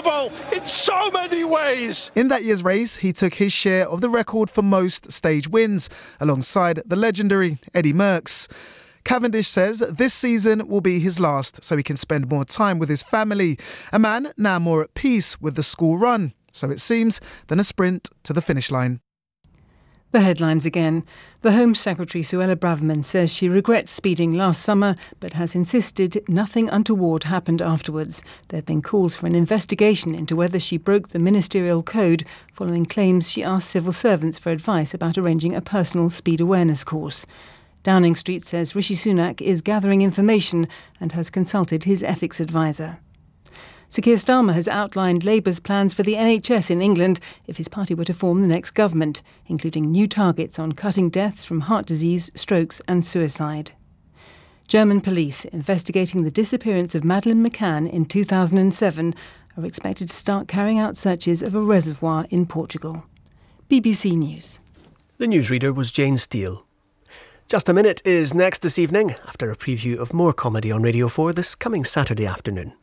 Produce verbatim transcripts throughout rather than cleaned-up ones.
impossible in so many ways. In that year's race, he took his share of the record for most stage wins, alongside the legendary Eddie Merckx. Cavendish says this season will be his last, so he can spend more time with his family. A man now more at peace with the school run, so it seems, than a sprint to the finish line. The headlines again. The Home Secretary, Suella Braverman, says she regrets speeding last summer, but has insisted nothing untoward happened afterwards. There have been calls for an investigation into whether she broke the ministerial code, following claims she asked civil servants for advice about arranging a personal speed awareness course. Downing Street says Rishi Sunak is gathering information and has consulted his ethics advisor. Sir Keir Starmer has outlined Labour's plans for the N H S in England if his party were to form the next government, including new targets on cutting deaths from heart disease, strokes and suicide. German police investigating the disappearance of Madeleine McCann in two thousand seven are expected to start carrying out searches of a reservoir in Portugal. B B C News. The newsreader was Jane Steele. Just a Minute is next this evening, after a preview of more comedy on Radio four this coming Saturday afternoon.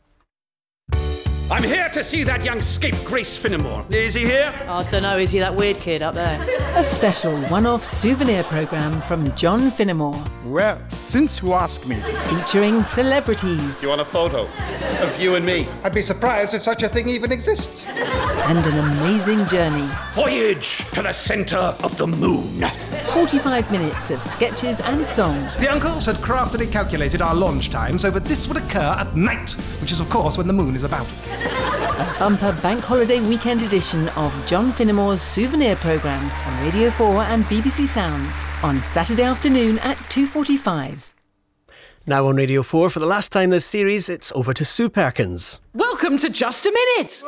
I'm here to see that young scapegrace Finnemore. Is he here? I don't know, is he that weird kid up there? A special one-off souvenir programme from John Finnemore. Well, since you ask me, featuring celebrities. Do you want a photo of you and me? I'd be surprised if such a thing even exists. And an amazing journey. Voyage to the centre of the moon. forty-five minutes of sketches and song. The uncles had craftily calculated our launch time so that this would occur at night, which is of course when the moon is about. A bumper bank holiday weekend edition of John Finnemore's souvenir programme on Radio four and B B C Sounds on Saturday afternoon at two forty-five. Now on Radio four, for the last time this series, it's over to Sue Perkins. Welcome to Just a Minute.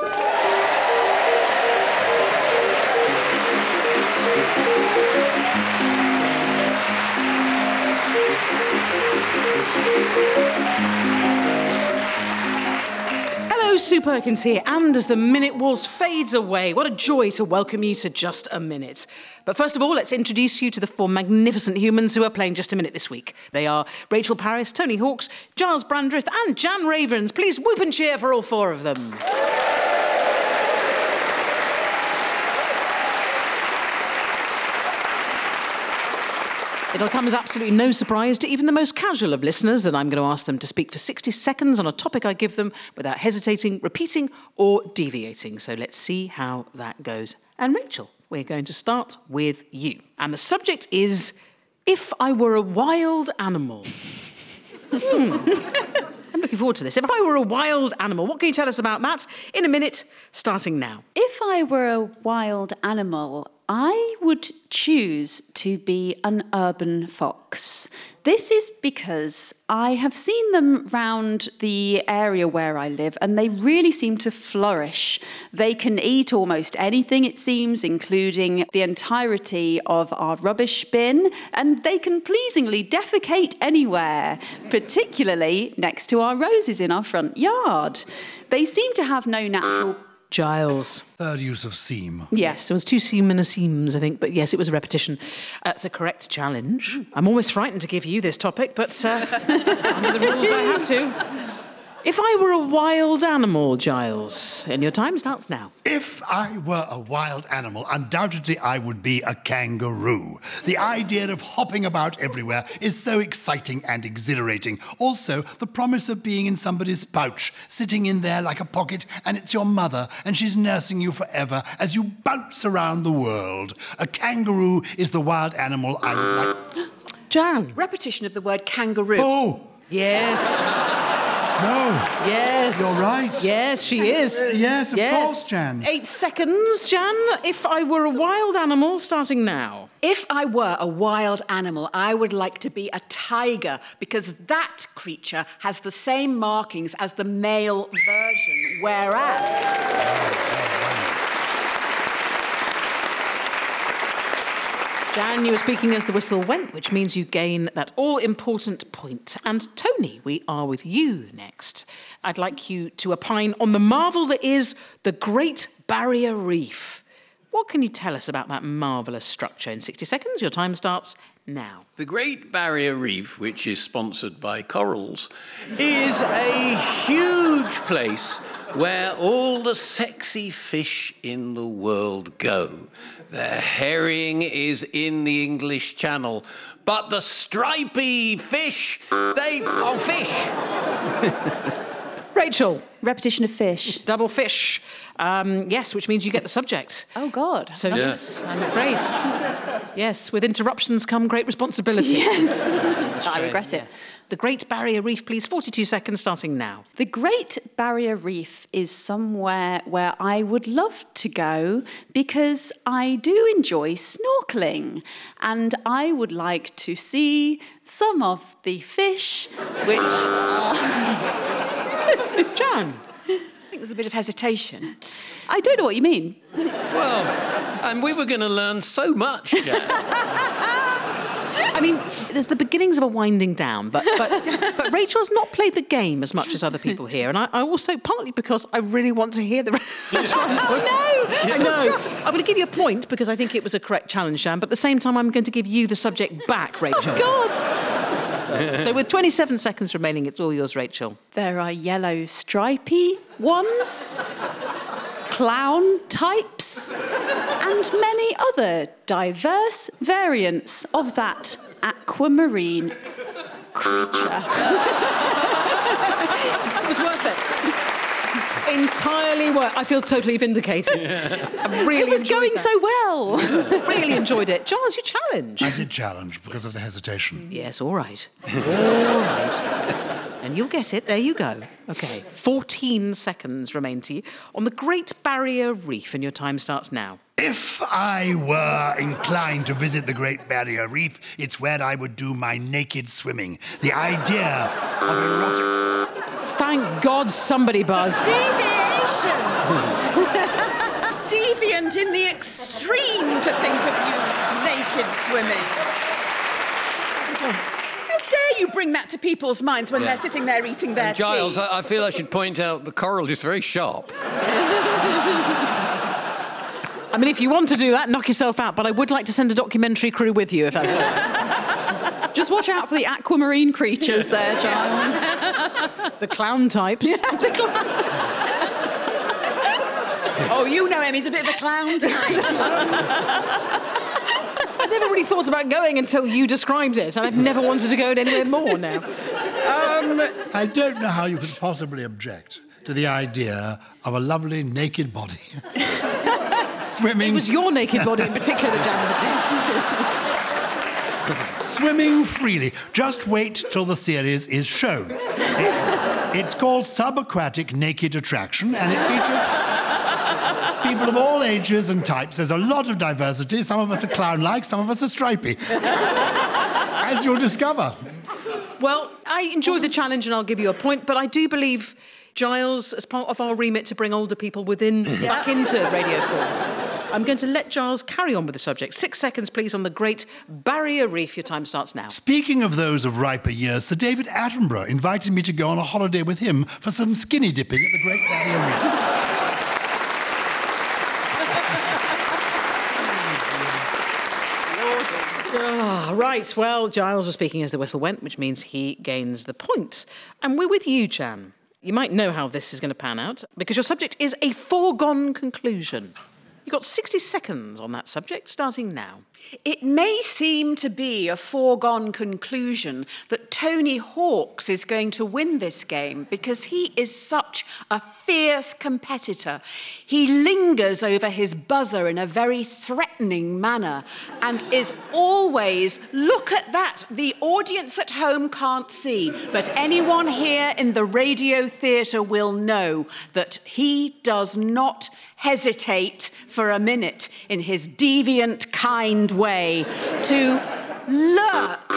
Sue Perkins here, and as the Minute Waltz fades away, what a joy to welcome you to Just a Minute. But first of all, let's introduce you to the four magnificent humans who are playing Just a Minute this week. They are Rachel Parris, Tony Hawks, Giles Brandreth and Jan Ravens. Please whoop and cheer for all four of them. It'll come as absolutely no surprise to even the most casual of listeners that I'm going to ask them to speak for sixty seconds on a topic I give them without hesitating, repeating or deviating. So let's see how that goes. And Rachel, we're going to start with you. And the subject is, if I were a wild animal. hmm. I'm looking forward to this. If I were a wild animal, what can you tell us about that? In a minute, starting now. If I were a wild animal, I would choose to be an urban fox. This is because I have seen them round the area where I live and they really seem to flourish. They can eat almost anything, it seems, including the entirety of our rubbish bin, and they can pleasingly defecate anywhere, particularly next to our roses in our front yard. They seem to have no natural... Giles. Third use of seam. Yes, there was two seam and a seams, I think, but yes, it was a repetition. That's a correct challenge. I'm almost frightened to give you this topic, but uh, under the rules I have to. If I were a wild animal, Giles, and your time starts now. If I were a wild animal, undoubtedly I would be a kangaroo. The idea of hopping about everywhere is so exciting and exhilarating. Also, the promise of being in somebody's pouch, sitting in there like a pocket, and it's your mother, and she's nursing you forever as you bounce around the world. A kangaroo is the wild animal I would like... Jan. Repetition of the word kangaroo. Oh! Yes. No. Yes. You're right. Yes, she is. Uh, yes, of yes. course, Jan. Eight seconds, Jan. If I were a wild animal, starting now. If I were a wild animal, I would like to be a tiger, because that creature has the same markings as the male version, whereas... Jan, you were speaking as the whistle went, which means you gain that all-important point. And Tony, we are with you next. I'd like you to opine on the marvel that is the Great Barrier Reef. What can you tell us about that marvellous structure in sixty seconds? Your time starts now. The Great Barrier Reef, which is sponsored by Corals, is a huge place where all the sexy fish in the world go. The herring is in the English Channel, but the stripy fish, they... Oh, fish! Rachel. Repetition of fish. Double fish. Um, yes, which means you get the subject. Oh, God. So, Yeah. yes, I'm afraid. Yes, with interruptions come great responsibility. Yes. I Shame, regret it. yeah. The Great Barrier Reef, please. forty-two seconds starting now. The Great Barrier Reef is somewhere where I would love to go because I do enjoy snorkeling and I would like to see some of the fish which are... Jan. I think there's a bit of hesitation. I don't know what you mean. Well, and we were going to learn so much, Jan. I mean, there's the beginnings of a winding down, but but, but Rachel has not played the game as much as other people here, and I, I also, partly because I really want to hear the... Oh, no! I know. I'm going to give you a point because I think it was a correct challenge, Jan, but at the same time, I'm going to give you the subject back, Rachel. Oh, God! So with twenty-seven seconds remaining, it's all yours, Rachel. There are yellow stripy ones, clown types, and many other diverse variants of that aquamarine creature. It was worth it. Entirely worth. I feel totally vindicated. I really It was enjoyed going that. so well. Really enjoyed it. Giles, you challenged. I did challenge because of the hesitation. Yes, all right. All right. And you'll get it. There you go. OK, fourteen seconds remain to you on the Great Barrier Reef, and your time starts now. If I were inclined to visit the Great Barrier Reef, it's where I would do my naked swimming. The idea of erotic... Thank God somebody buzzed. Deviation! Deviant in the extreme to think of you naked swimming. How dare you bring that to people's minds when Yeah. they're sitting there eating their And Giles, tea? I, I feel I should point out the coral is very sharp. I mean, if you want to do that, knock yourself out, but I would like to send a documentary crew with you, if that's all right. Just watch out for the aquamarine creatures there, Giles. The clown types. Yeah, the clown. Oh, you know him, he's a bit of a clown type. I never really thought about going until you described it. I've never wanted to go anywhere more now. Um, I don't know how you could possibly object to the idea of a lovely naked body swimming... It was your naked body in particular that jammed. Swimming freely. Just wait till the series is shown. It, it's called Subaquatic Naked Attraction, and it features people of all ages and types. There's a lot of diversity. Some of us are clown-like, some of us are stripy. As you'll discover. Well, I enjoyed the challenge and I'll give you a point, but I do believe Giles, as part of our remit to bring older people within back into Radio four, I'm going to let Giles carry on with the subject. Six seconds, please, on the Great Barrier Reef. Your time starts now. Speaking of those of riper years, Sir David Attenborough invited me to go on a holiday with him for some skinny dipping at the Great Barrier Reef. Ah, right, well, Giles was speaking as the whistle went, which means he gains the point. And we're with you, Jan. You might know how this is going to pan out, because your subject is a foregone conclusion. You've got sixty seconds on that subject, starting now. It may seem to be a foregone conclusion that Tony Hawks is going to win this game because he is such a fierce competitor. He lingers over his buzzer in a very threatening manner and is always, look at that, the audience at home can't see, but anyone here in the radio theatre will know that he does not hesitate for a minute in his deviant, kind way to lurk.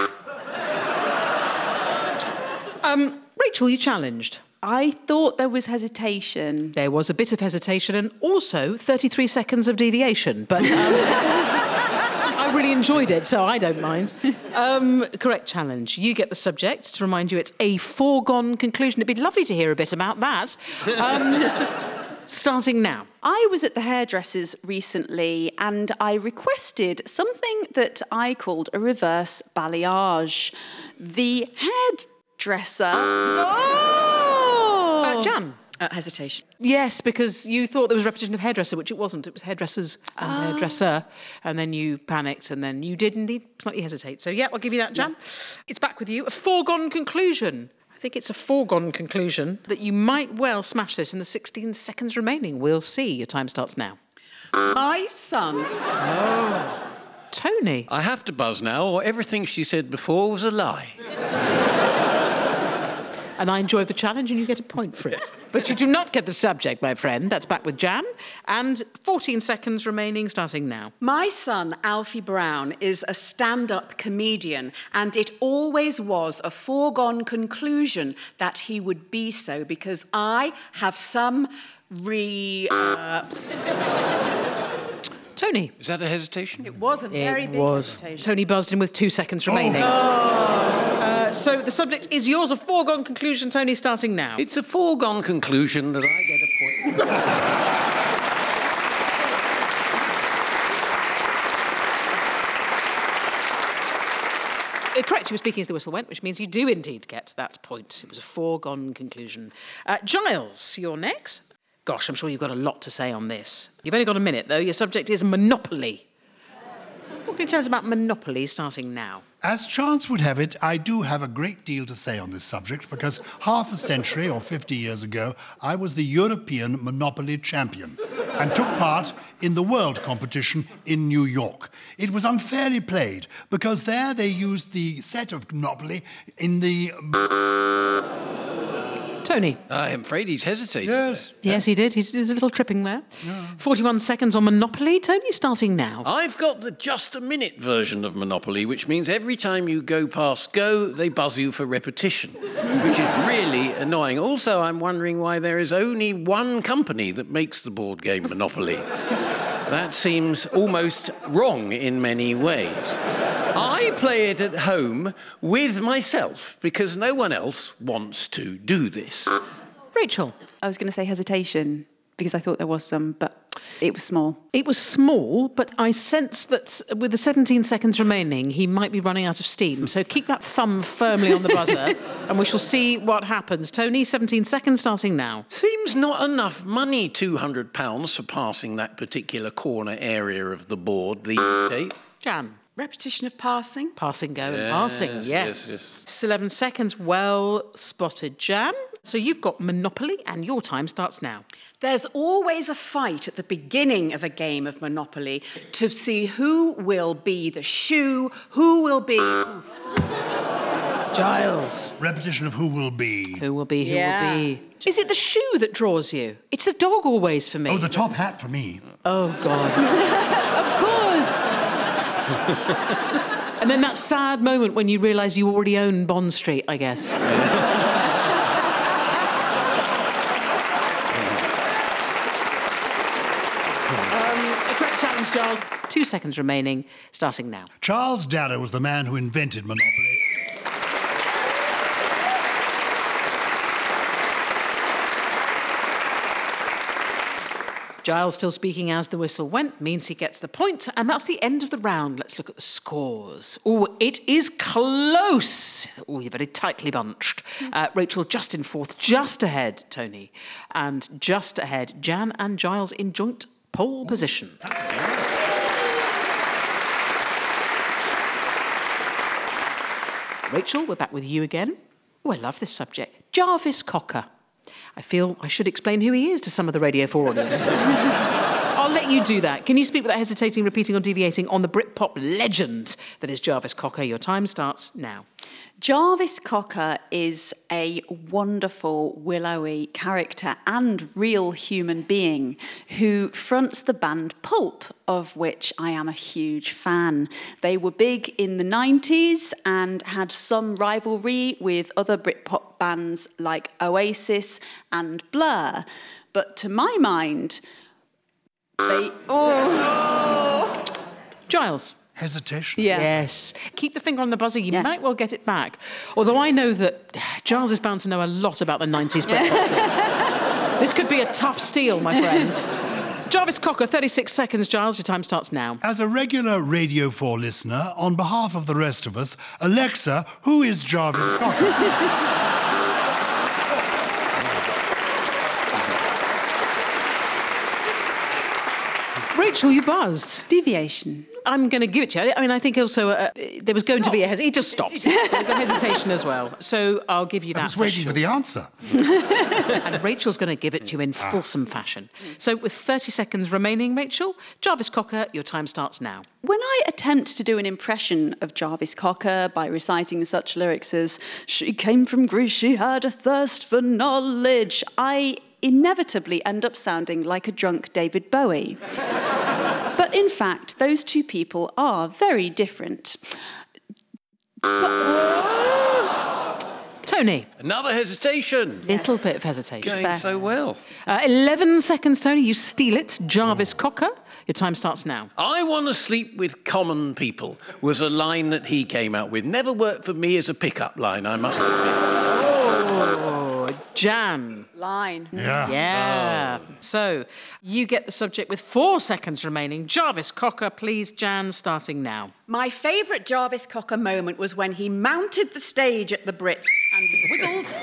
Um, Rachel, you challenged. I thought there was hesitation. There was a bit of hesitation and also thirty-three seconds of deviation, but um, I really enjoyed it, so I don't mind. Um, correct challenge. You get the subject. To remind you, it's a foregone conclusion. It'd be lovely to hear a bit about that. Um, starting now. I was at the hairdresser's recently and I requested something that I called a reverse balayage. The hairdresser... Oh! Uh, Jan. Uh, hesitation. Yes, because you thought there was a repetition of hairdresser, which it wasn't. It was hairdressers and Oh. hairdresser. And then you panicked, and then you did indeed slightly hesitate. So, yeah, I'll give you that, Jan. Yeah. It's back with you. A foregone conclusion. I think it's a foregone conclusion that you might well smash this in the sixteen seconds remaining. We'll see. Your time starts now. My son. Oh. Tony. I have to buzz now, or everything she said before was a lie. And I enjoyed the challenge, and you get a point for it. But you do not get the subject, my friend. That's back with Jan. And fourteen seconds remaining, starting now. My son, Alfie Brown, is a stand-up comedian, and it always was a foregone conclusion that he would be so, because I have some re... Uh... Tony. Is that a hesitation? It was a very it big was. hesitation. Tony buzzed in with two seconds remaining. Oh. Uh, so the subject is yours. A foregone conclusion, Tony, starting now. It's a foregone conclusion that I get a point. Uh, correct, you were speaking as the whistle went, which means you do indeed get that point. It was a foregone conclusion. Uh, Giles, you're next. Gosh, I'm sure you've got a lot to say on this. You've only got a minute, though. Your subject is Monopoly. What can you tell us about Monopoly, starting now? As chance would have it, I do have a great deal to say on this subject because half a century or fifty years ago, I was the European Monopoly champion and took part in the world competition in New York. It was unfairly played because there they used the set of Monopoly in the... Tony. I'm afraid he's hesitating. Yes. Yes, he did. He's, there's a little tripping there. Yeah. forty-one seconds on Monopoly. Tony, starting now. I've got the just a minute version of Monopoly, which means every time you go past go, they buzz you for repetition, which is really annoying. Also, I'm wondering why there is only one company that makes the board game Monopoly. That seems almost wrong in many ways. I play it at home with myself because no one else wants to do this. Rachel. I was going to say hesitation because I thought there was some, but it was small. It was small, but I sense that with the seventeen seconds remaining, he might be running out of steam. So keep that thumb firmly on the buzzer and we shall see what happens. Tony, seventeen seconds starting now. Seems not enough money, two hundred pounds, for passing that particular corner area of the board these days. Jan. Repetition of passing. Passing, go, yes, and passing, yes. yes, yes. It's eleven seconds, well spotted, Jan. So you've got Monopoly, and your time starts now. There's always a fight at the beginning of a game of Monopoly to see who will be the shoe, who will be... Giles. Repetition of who will be. Who will be, who Yeah. will be. Is it the shoe that draws you? It's the dog always for me. Oh, the top hat for me. Oh, God. Of course. And then that sad moment when you realise you already own Bond Street, I guess. um, a correct challenge, Giles. Two seconds remaining, starting now. Charles Darrow was the man who invented Monopoly. Giles still speaking as the whistle went, means he gets the point, and that's the end of the round. Let's look at the scores. Oh, it is close. Oh, you're very tightly bunched. Uh, Rachel just in fourth, just ahead, Tony, and just ahead, Jan and Giles in joint pole position. Rachel, we're back with you again. Oh, I love this subject. Jarvis Cocker. I feel I should explain who he is to some of the Radio four audience. I'll let you do that. Can you speak without hesitating, repeating or deviating on the Britpop legend that is Jarvis Cocker? Your time starts now. Jarvis Cocker is a wonderful, willowy character and real human being who fronts the band Pulp, of which I am a huge fan. They were big in the nineties and had some rivalry with other Britpop bands like Oasis and Blur. But to my mind, they... Oh! Giles. Hesitation. Yeah. Yes. Keep the finger on the buzzer. You Yeah. might well get it back. Although I know that Giles is bound to know a lot about the nineties Britpop scene. This could be a tough steal, my friends. Jarvis Cocker, thirty-six seconds, Giles. Your time starts now. As a regular Radio four listener, on behalf of the rest of us, Alexa, who is Jarvis Cocker? Rachel, you buzzed. Deviation. I'm going to give it to you. I mean, I think also uh, there was going to be a hesitation. It just stopped. So there's a hesitation as well. So I'll give you that. I was waiting for, for the answer. And Rachel's going to give it to you in Ah. fulsome fashion. So with thirty seconds remaining, Rachel, Jarvis Cocker, your time starts now. When I attempt to do an impression of Jarvis Cocker by reciting such lyrics as, "She came from Greece, she had a thirst for knowledge," I inevitably end up sounding like a drunk David Bowie. But in fact, those two people are very different. Tony. Another hesitation. Little bit of hesitation. Going so well. Uh, eleven seconds, Tony. You steal it. Jarvis Cocker. Your time starts now. I want to sleep with common people was a line that he came out with. Never worked for me as a pickup line, I must admit. Oh, Jan. Line. Yeah. Yeah. Oh. So, you get the subject with four seconds remaining. Jarvis Cocker, please, Jan, starting now. My favourite Jarvis Cocker moment was when he mounted the stage at the Brits and wiggled.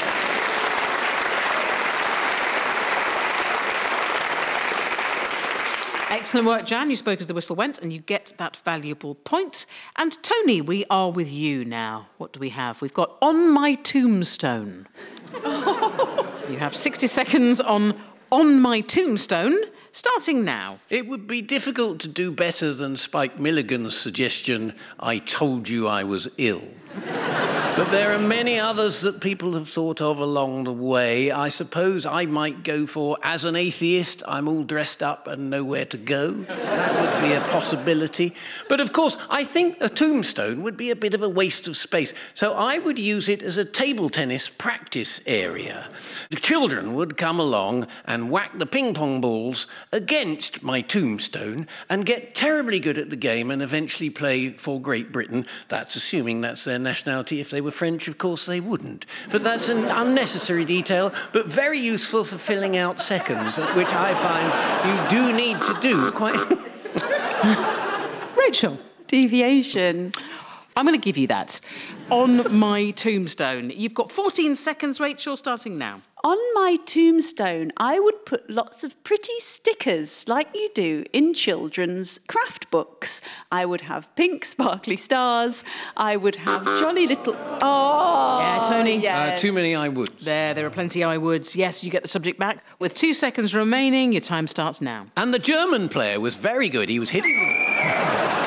Excellent work, Jan. You spoke as the whistle went, and you get that valuable point. And Tony, we are with you now. What do we have? We've got On My Tombstone. You have sixty seconds on On My Tombstone, starting now. It would be difficult to do better than Spike Milligan's suggestion, I told you I was ill. But there are many others that people have thought of along the way. I suppose I might go for, as an atheist, I'm all dressed up and nowhere to go. That would be a possibility. But of course, I think a tombstone would be a bit of a waste of space. So I would use it as a table tennis practice area. The children would come along and whack the ping pong balls against my tombstone and get terribly good at the game and eventually play for Great Britain. That's assuming that's their nationality. If they were French, of course, they wouldn't. But that's an unnecessary detail, but very useful for filling out seconds, which I find you do need to do quite... Rachel. Deviation. I'm going to give you that. On My Tombstone. You've got fourteen seconds, Rachel, starting now. On my tombstone, I would put lots of pretty stickers like you do in children's craft books. I would have pink sparkly stars. I would have jolly little... Oh, Yeah, Tony. yes. Uh, too many I would. There, there are plenty I woulds. Yes, you get the subject back. With two seconds remaining, your time starts now. And the German player was very good. He was hitting them.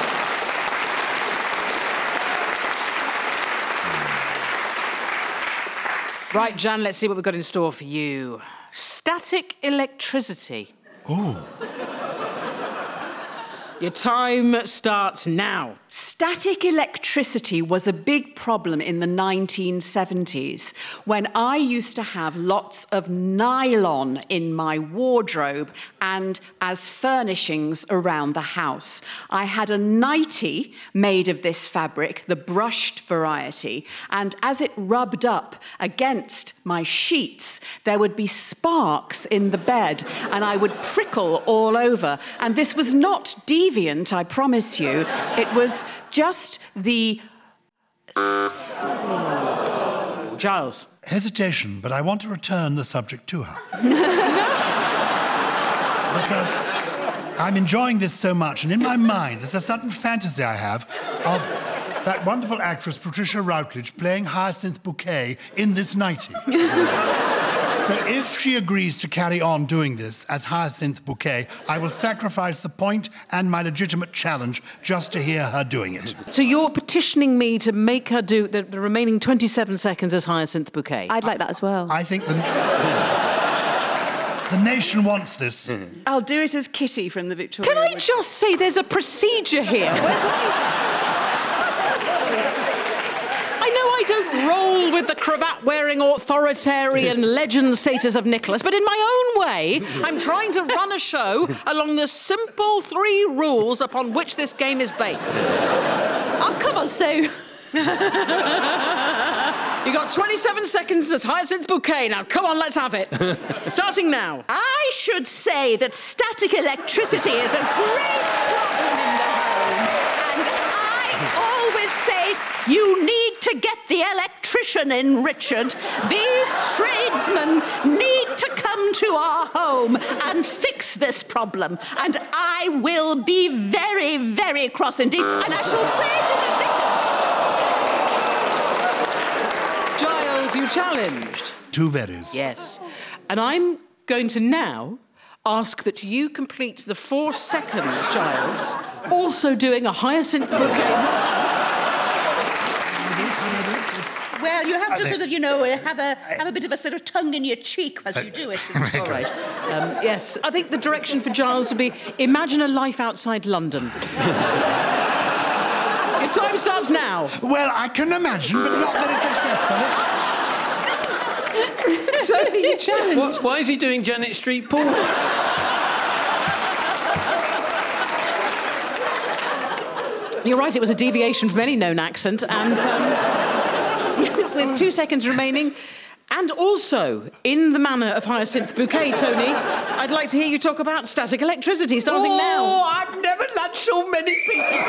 Right, Jan, let's see what we've got in store for you. Static electricity. Oh. Your time starts now. Static electricity was a big problem in the nineteen seventies when I used to have lots of nylon in my wardrobe and as furnishings around the house. I had a nightie made of this fabric, the brushed variety, and as it rubbed up against my sheets, there would be sparks in the bed and I would prickle all over. And this was not deviant, I promise you. It was just the... Oh, Giles. Hesitation, but I want to return the subject to her. Because I'm enjoying this so much, and in my mind, there's a sudden fantasy I have of that wonderful actress, Patricia Routledge, playing Hyacinth Bouquet in this nightie. So if she agrees to carry on doing this as Hyacinth Bouquet, I will sacrifice the point and my legitimate challenge just to hear her doing it. So you're petitioning me to make her do the, the remaining twenty-seven seconds as Hyacinth Bouquet? I'd like that as well. I think the, the nation wants this. I'll do it as Kitty from the Victoria. Can I just say there's a procedure here? I don't roll with the cravat-wearing authoritarian legend status of Nicholas, but in my own way, I'm trying to run a show along the simple three rules upon which this game is based. Oh, come on, Sue. You got twenty-seven seconds as Hyacinth Bouquet. Now, come on, let's have it. Starting now. I should say that static electricity is a great problem in the home. And I always say you need to get the electrician in, Richard. These tradesmen need to come to our home and fix this problem. And I will be very, very cross indeed. And I shall say to the vicar... Giles, you challenged. Two veries. Yes. And I'm going to now ask that you complete the four seconds, Giles, also doing a hyacinth bouquet. Well, you have to sort of, you know, have a have a bit of a sort of tongue in your cheek as you do it. All right. Um, yes, I think the direction for Giles would be imagine a life outside London. Your time starts now. Well, I can imagine, but not very successful. Tony, you challenged. What, why is he doing Janet Street Porter? You're right, it was a deviation from any known accent, and... Um, with two seconds remaining, and also, in the manner of Hyacinth Bouquet, Tony, I'd like to hear you talk about static electricity, starting oh, now. Oh, I've never had so many people.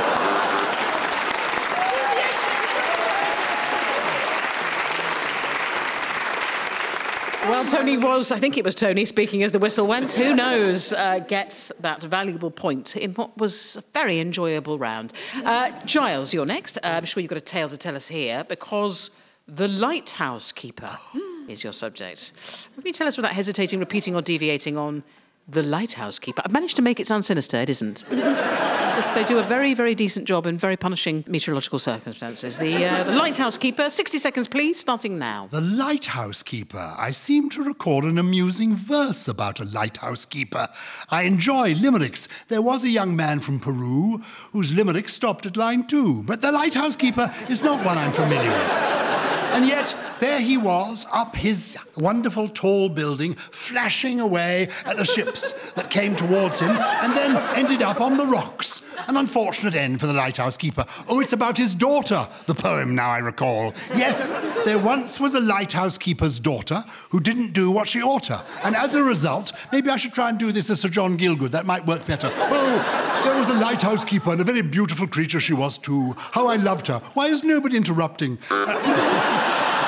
Well, Tony was, I think it was Tony, speaking as the whistle went, who knows, uh, gets that valuable point in what was a very enjoyable round. Uh, Giles, you're next. Uh, I'm sure you've got a tale to tell us here, because the lighthouse keeper is your subject. What can you tell us without hesitating, repeating or deviating on the lighthouse keeper? I've managed to make it sound sinister, it isn't. Just, they do a very, very decent job in very punishing meteorological circumstances. The, uh, the lighthouse keeper, sixty seconds, please, starting now. The lighthouse keeper. I seem to recall an amusing verse about a lighthouse keeper. I enjoy limericks. There was a young man from Peru whose limerick stopped at line two, but the lighthouse keeper is not one I'm familiar with. And yet, there he was, up his wonderful tall building, flashing away at the ships that came towards him, and then ended up on the rocks. An unfortunate end for the lighthouse keeper. Oh, it's about his daughter, the poem, now I recall. Yes, there once was a lighthouse keeper's daughter who didn't do what she oughta. And as a result, maybe I should try and do this as Sir John Gielgud. That might work better. Oh, there was a lighthouse keeper, and a very beautiful creature she was too. How I loved her. Why is nobody interrupting? Uh,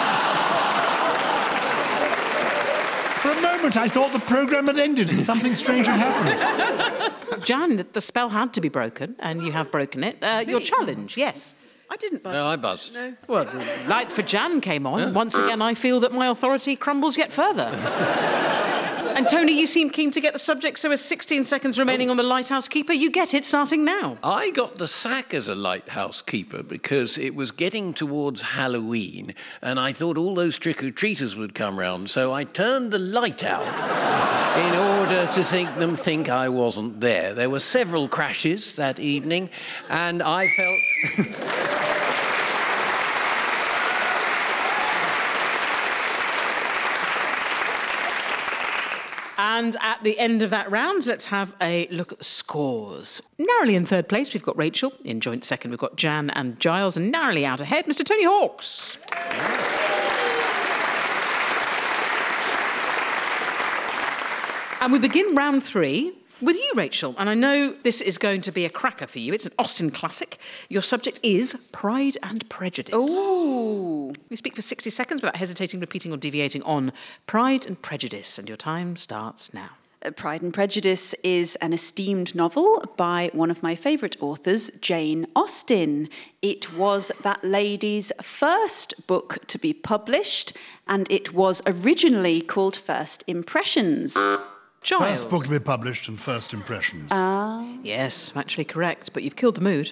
For a moment, I thought the programme had ended and something strange had happened. Jan, the spell had to be broken, and you have broken it. Uh, your challenge, yes. I didn't buzz. No, I buzzed. No. Well, the light for Jan came on. Yeah. Once again, I feel that my authority crumbles yet further. And Tony, you seem keen to get the subject, so with sixteen seconds remaining oh. on the lighthouse keeper, you get it starting now. I got the sack as a lighthouse keeper because it was getting towards Halloween, and I thought all those trick-or-treaters would come round, so I turned the light out in order to think them think I wasn't there. There were several crashes that evening, and I felt... And at the end of that round, let's have a look at the scores. Narrowly in third place, we've got Rachel. In joint second, we've got Jan and Giles. And narrowly out ahead, Mister Tony Hawks. And we begin round three with you, Rachel. And I know this is going to be a cracker for you. It's an Austen classic. Your subject is Pride and Prejudice. Ooh. We speak for sixty seconds without hesitating, repeating or deviating on Pride and Prejudice. And your time starts now. Uh, Pride and Prejudice is an esteemed novel by one of my favourite authors, Jane Austen. It was that lady's first book to be published, and it was originally called First Impressions. Giles. First book to be published and First Impressions. Ah. Uh, yes, actually correct, but you've killed the mood.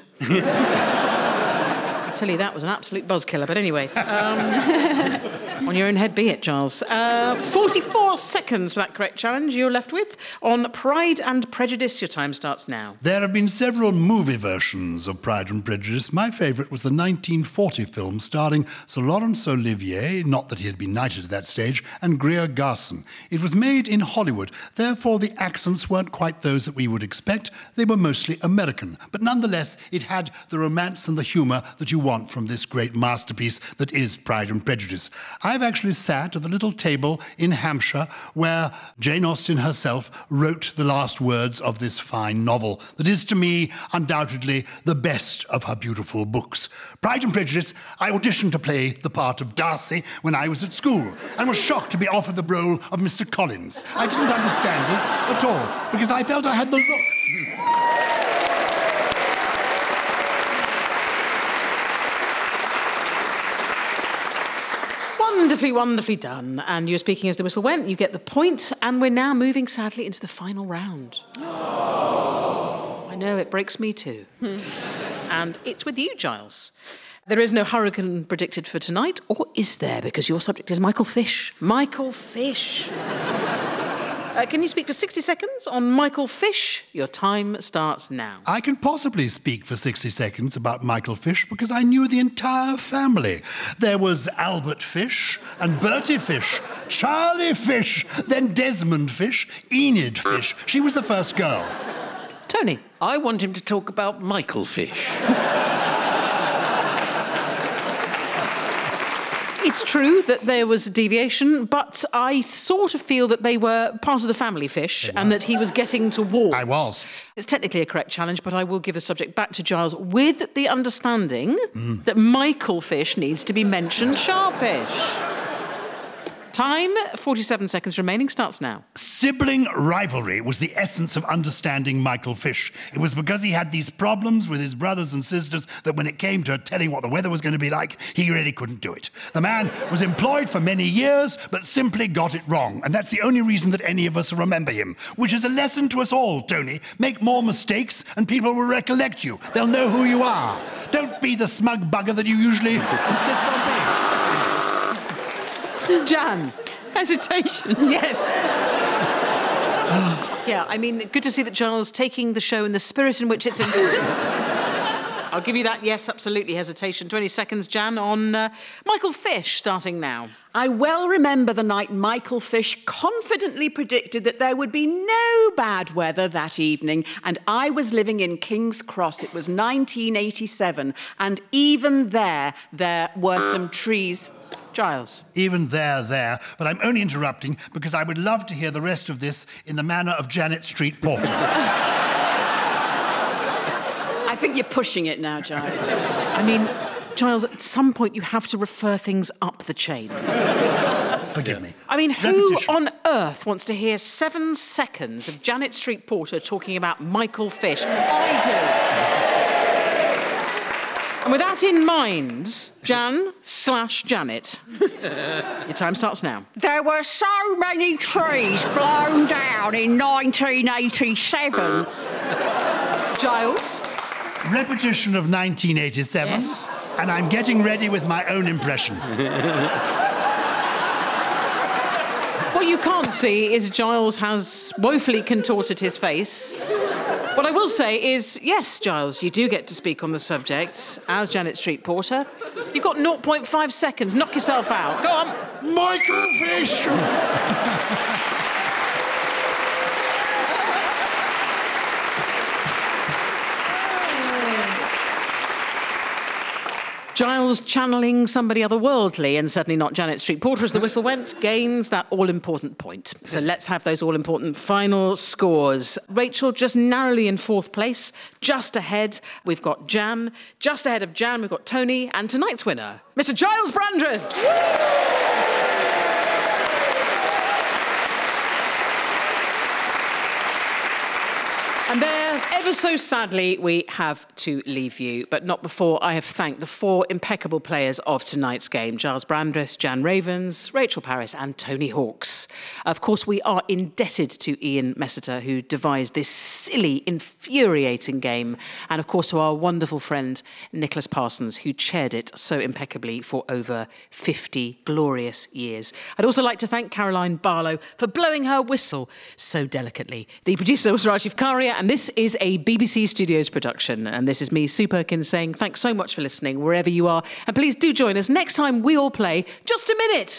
I tell you, that was an absolute buzzkiller, but anyway. Um, on your own head be it, Giles. Uh, forty-four seconds for that correct challenge you're left with. On Pride and Prejudice, your time starts now. There have been several movie versions of Pride and Prejudice. My favourite was the nineteen forty film starring Sir Laurence Olivier, not that he had been knighted at that stage, and Greer Garson. It was made in Hollywood, therefore the accents weren't quite those that we would expect. They were mostly American, but nonetheless it had the romance and the humour that you want from this great masterpiece that is Pride and Prejudice. I've actually sat at the little table in Hampshire where Jane Austen herself wrote the last words of this fine novel that is, to me, undoubtedly the best of her beautiful books. Pride and Prejudice, I auditioned to play the part of Darcy when I was at school and was shocked to be offered the role of Mister Collins. I didn't understand this at all because I felt I had the look. Wonderfully, wonderfully done. And you're speaking as the whistle went. You get the point. And we're now moving, sadly, into the final round. Oh. I know, it breaks me too. And it's with you, Giles. There is no hurricane predicted for tonight, or is there? Because your subject is Michael Fish. Michael Fish. Uh, can you speak for sixty seconds on Michael Fish? Your time starts now. I can possibly speak for sixty seconds about Michael Fish because I knew the entire family. There was Albert Fish and Bertie Fish, Charlie Fish, then Desmond Fish, Enid Fish. She was the first girl. Tony. I want him to talk about Michael Fish. It's true that there was a deviation, but I sort of feel that they were part of the family fish and that he was getting towards. I was. It's technically a correct challenge, but I will give the subject back to Giles with the understanding mm. that Michael Fish needs to be mentioned sharpish. Time, forty-seven seconds remaining, starts now. Sibling rivalry was the essence of understanding Michael Fish. It was because he had these problems with his brothers and sisters that when it came to telling what the weather was going to be like, he really couldn't do it. The man was employed for many years, but simply got it wrong. And that's the only reason that any of us remember him, which is a lesson to us all, Tony. Make more mistakes and people will recollect you. They'll know who you are. Don't be the smug bugger that you usually insist on being. Jan. Hesitation. Yes. Yeah, I mean, good to see that Giles taking the show in the spirit in which it's intended. I'll give you that, yes, absolutely, hesitation. twenty seconds, Jan, on uh, Michael Fish, starting now. I well remember the night Michael Fish confidently predicted that there would be no bad weather that evening, and I was living in King's Cross. It was nineteen eighty-seven, and even there, there were some trees... Giles. Even there, there. But I'm only interrupting because I would love to hear the rest of this in the manner of Janet Street Porter. I think you're pushing it now, Giles. I mean, Giles, at some point you have to refer things up the chain. Forgive me. I mean, who Repetition. on earth wants to hear seven seconds of Janet Street Porter talking about Michael Fish? I do. And with that in mind, Jan slash Janet, your time starts now. There were so many trees blown down in nineteen eighty-seven. Giles? Repetition of nineteen eighty-seven. Yes. And I'm getting ready with my own impression. What you can't see is Giles has woefully contorted his face. What I will say is, yes, Giles, you do get to speak on the subject as Janet Street Porter. You've got zero point five seconds. Knock yourself out. Go on. Michael Fish! Giles channeling somebody otherworldly, and certainly not Janet Street Porter as the whistle went, gains that all-important point. So let's have those all-important final scores. Rachel just narrowly in fourth place, just ahead. We've got Jan. Just ahead of Jan, we've got Tony. And tonight's winner, Mister Giles Brandreth. And there, ever so sadly, we have to leave you, but not before I have thanked the four impeccable players of tonight's game: Giles Brandreth, Jan Ravens, Rachel Parris and Tony Hawks. Of course, we are indebted to Ian Messiter, who devised this silly, infuriating game, and of course to our wonderful friend Nicholas Parsons, who chaired it so impeccably for over fifty glorious years. I'd also like to thank Caroline Barlow for blowing her whistle so delicately. The producer was Rajiv Karia, and this is a B B C Studios production. And this is me, Sue Perkins, saying thanks so much for listening, wherever you are. And please do join us next time we all play Just a Minute.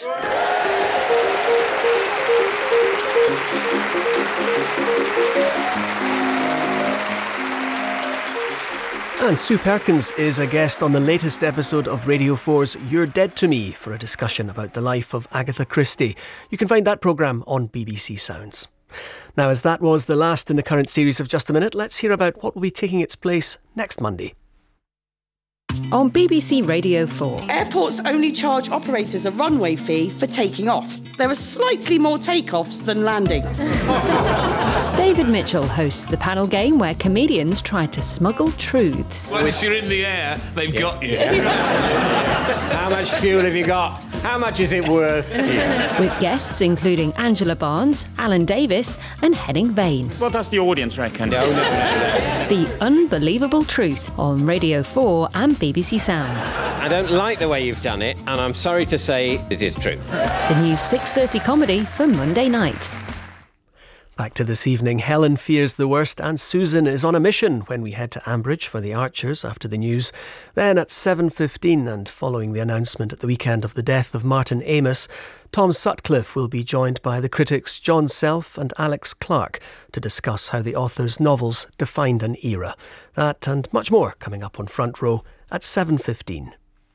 And Sue Perkins is a guest on the latest episode of Radio four's You're Dead to Me for a discussion about the life of Agatha Christie. You can find that programme on B B C Sounds. Now, as that was the last in the current series of Just a Minute, let's hear about what will be taking its place next Monday. On B B C Radio four. Airports only charge operators a runway fee for taking off. There are slightly more takeoffs than landings. David Mitchell hosts the panel game where comedians try to smuggle truths. Once you're in the air, they've yeah. got you. How much fuel have you got? How much is it worth? With guests including Angela Barnes, Alan Davis and Henning Vane. What does the audience reckon? No, no, no, no. The Unbelievable Truth on Radio four and B B C Sounds. I don't like the way you've done it, and I'm sorry to say it is true. The new six thirty comedy for Monday nights. Back to this evening, Helen fears the worst and Susan is on a mission when we head to Ambridge for the Archers after the news. Then at seven fifteen, and following the announcement at the weekend of the death of Martin Amis, Tom Sutcliffe will be joined by the critics John Self and Alex Clark to discuss how the author's novels defined an era. That and much more coming up on Front Row at seven fifteen.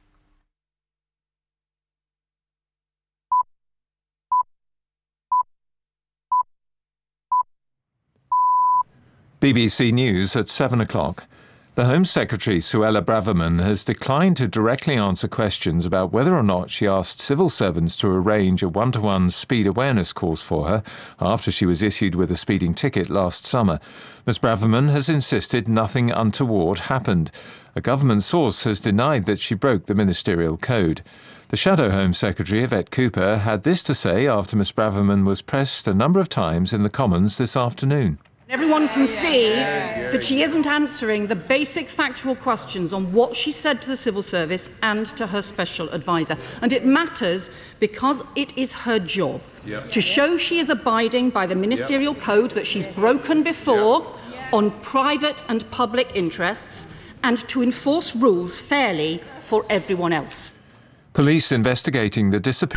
B B C News at seven o'clock. The Home Secretary, Suella Braverman, has declined to directly answer questions about whether or not she asked civil servants to arrange a one-to-one speed awareness course for her after she was issued with a speeding ticket last summer. Miz Braverman has insisted nothing untoward happened. A government source has denied that she broke the ministerial code. The Shadow Home Secretary, Yvette Cooper, had this to say after Miz Braverman was pressed a number of times in the Commons this afternoon. Everyone can see that she isn't answering the basic factual questions on what she said to the civil service and to her special advisor. And it matters because it is her job yep. to show she is abiding by the ministerial yep. code that she's broken before yep. on private and public interests and to enforce rules fairly for everyone else. Police investigating the disappearance